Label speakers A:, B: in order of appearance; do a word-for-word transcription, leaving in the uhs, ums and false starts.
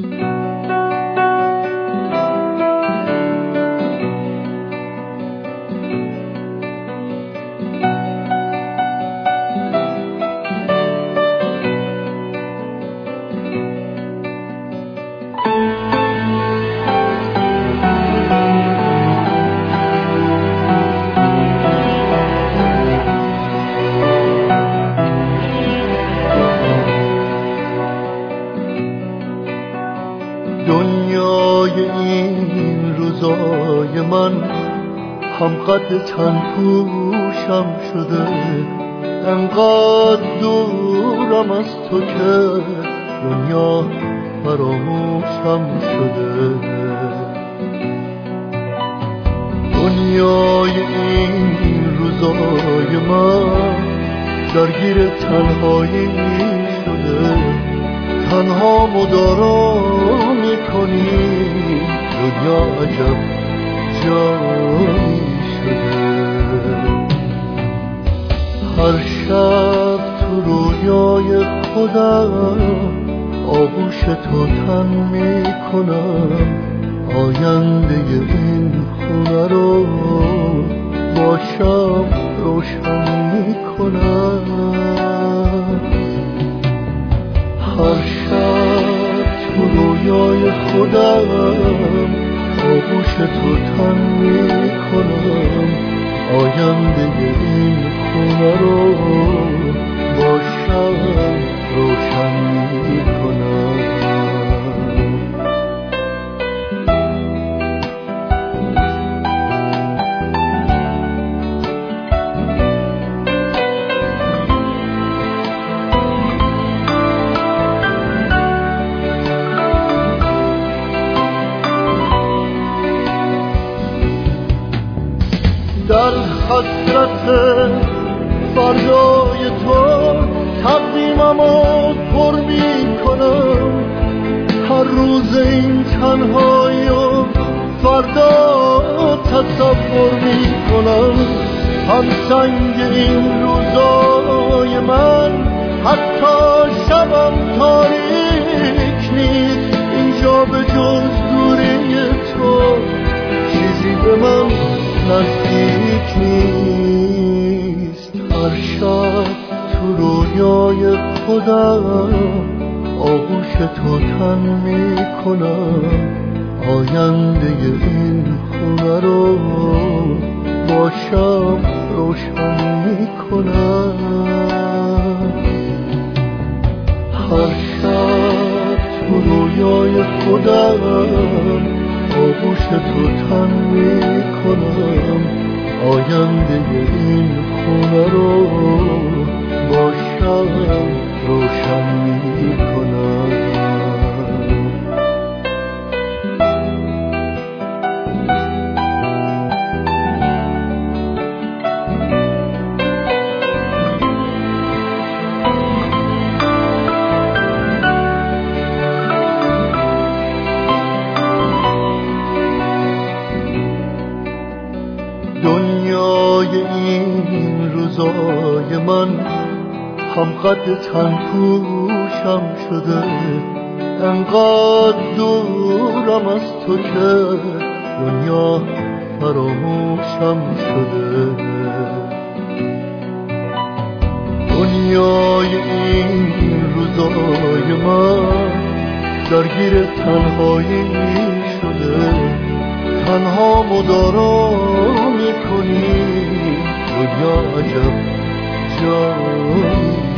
A: دنیای این روزای من هم قد چند پوشم شده، انقدر دورم از تو که دنیا فراموشم شده. دنیای این روزای من درگیر تنهایی شده، تنها مدارا میکنی دنیا عجب جایی شده. هر شب تو رویای خودم آغوش تو تن میکنم، آینده این خونه رو با شب روشن میکنم. هر شب تو رویای خودم آغوش تو تن میکنم، آینده این خونه رو با شب روشن میکنم. در حسرت فردای تو تقویممو پر میکنم، هر روز این تنهایی و فردا تصور میکنم. هم سنگ این روزای من حتی شبم تاریک نیست، اینجا به جز دوری تو چیزی به من نزدیک نیست. هر شب تو رویای خودم آغوش تو تن میکنم، آینده این خونه رو با شب روشن میکنم. هر شب تو رویای خودم آغوش تو تن میکنم، آینده این خونه رو با شب روشن میکنم. دنیای این روزای من هم قد چند پوشم شده، انقدر دورم از تو که دنیا فراموشم شده. دنیای این روزای من درگیر تنهایی شده، تنها مدارا میکنی دنیا عجب جایی